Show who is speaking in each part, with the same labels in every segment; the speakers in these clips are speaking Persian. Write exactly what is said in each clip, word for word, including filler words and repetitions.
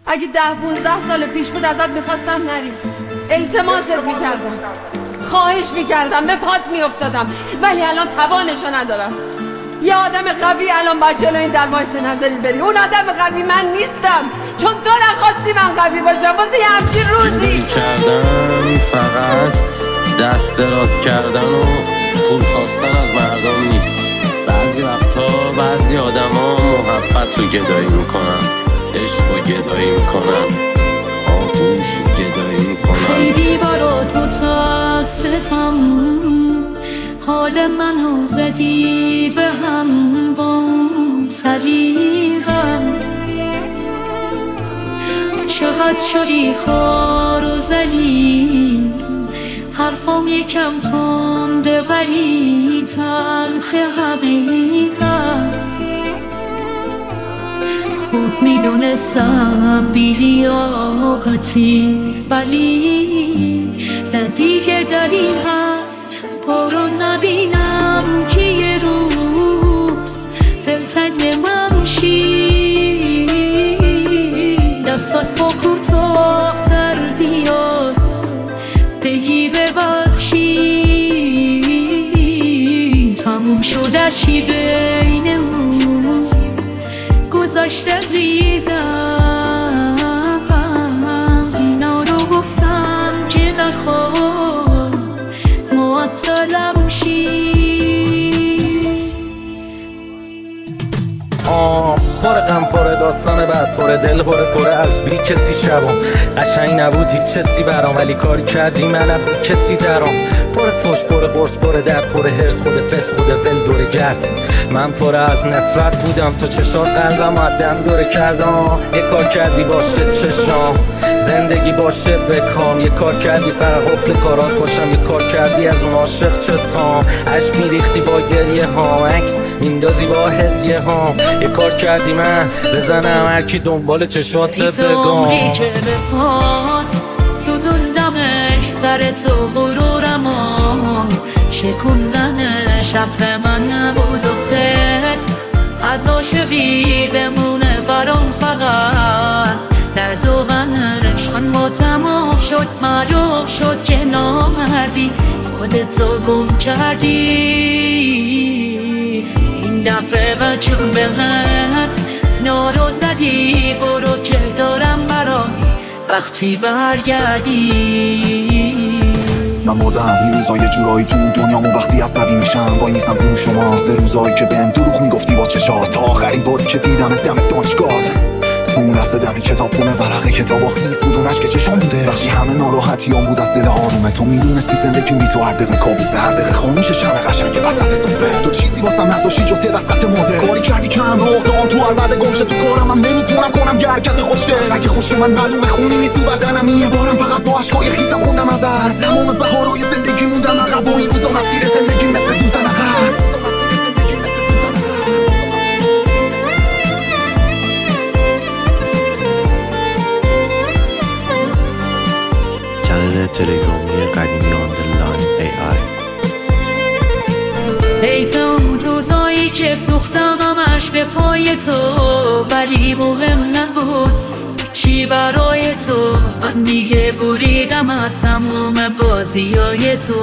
Speaker 1: اگه ده پونزده سال پیش بود ازت میخواستم نری، التماست میکردم، خواهش میکردم، به پات میافتادم، ولی الان توانشو ندارم. یه آدم قوی الان باید جلو این در وایس نظری بری. اون آدم قوی من نیستم، چون تو نخواستی من قوی باشم. واسه یه همچین روزی
Speaker 2: کردن فقط دست دراز کردن و پول خواستن از مردم نیست. بعضی وقتا بعضی آدم ها محبت رو گدایی میکنن، عشق رو گدایی میکنن، آغوش رو گدایی میکنن.
Speaker 3: خیلی برات متاسفم، حال منو زدی به هم با سلیقم. چقدر شدی خار و زلیل، حرفام یکم تنده ولی تلخ حقیقت. خوب میدونستم بی لیاقتی، ولی نه دیگه در این حد تو رو نبینم که یه روز دلتنگ من شی. دست از تو کوتاه‌تر بیار بگی ببخشی. تموم شده چی بینمون گذاشته عزیزم. اینا رو گفتم که نخواد معطلم شی.
Speaker 4: آه پر غم، پر داستان بعد، پر دل، پر پر از بی کسی شبم. قشنگ نبود هیچ چیزی برام، ولی کاری کردی منم کسی درام. پر فوش، پر قرص، پر درد، پر هرس، خود فس، خود ول دور گرد. من پر از نفرت بودم، تو چشات قلبم عدم دوره کردم. یه کار کردی باشه چشام، زندگی باشه بکام. یه کار کردی فقط قفل کارات کشم، یه کار کردی از اون عاشق چتام. عشق میریختی با گریه ها، عکس میندازی با هدیه ها. یه کار کردی من بزنم هرکی دنبال چشات بگم.
Speaker 3: عمری که به پات سوزوندمش سر تو غرورمو، شکوندنش حق من نبود و خیل از عاشقی بمونه برام فقط درد و غنش. اما تمام شد، معلوم شد که نامردی، خودتو گم کردی. این دفعه بچون به من نارو زدی، برو که دارم برات وقتی برگردی.
Speaker 5: من مردم این روزا یه جورایی تو دنیامو، وقتی عصبی میشم وای نیستم رو شما. سه روزایی که بهم دروغ میگفتی با چشات، تا آخرین باری که دیدم دم دانشگاهت. تو اون لحظه دمی کتاب خونه ورقه کتاب خیس بود، اونش که چشم بوده. وقتی همه ناراحتیام بود از دل آرومه، تو میدونستی زندگی بی تو هر دقیقه کابوسه. هر دقیقه خاموش شمع قشنگ وسط سفره، تو چیزی واسم نذاشتی جز یه دست خط مرده. کاری کردی که هم راه دام تو هر بعد گمشه تو کارم. هم نمیتونم کنم گرکت خوشگل، سگ خوشگل من معلومه خونی نیست تو بدنم. یه بارم فقط با عشقای خیسم خوندم از از تمام بهارای زندگی موندم عقب، و این روزا مسیر زندگی مثل سوزن عقب.
Speaker 6: کانال تلگرامی قدیمی آندرلاین ای آی.
Speaker 3: حیف اون روزایی که سوختم همش به پای تو، ولی مهم نبود چی برای تو. من دیگه بریدم از تموم بازیای تو.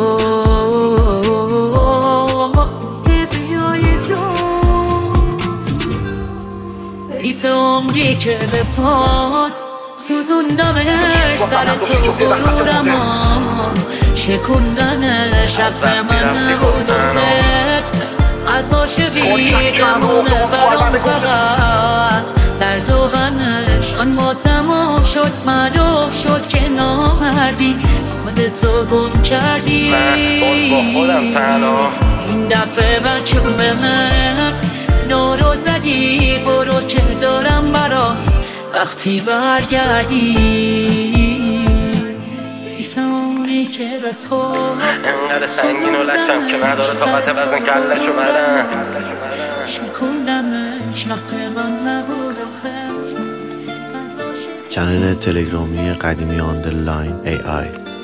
Speaker 3: حیف عمری که به پات سوزوندمش سر تو غرورمو، شکوندنش حق من نبود و خیل از عاشقی گمونه برام فقط درد و غمش. اما تمام شد، معلوم شد که نامردی، خودتو گم کردی. این دفعه بچون به من نارو زدی، برو که دارم برات وقتی برگردی. بیفهمی که به پا
Speaker 4: انقدر سنگین و لشم که نداره طاقت وزن کلشو بدن.
Speaker 3: شکوندمش حق من نبود و خیل.
Speaker 6: کانال تلگرامی قدیمی آندرلاین ای آی.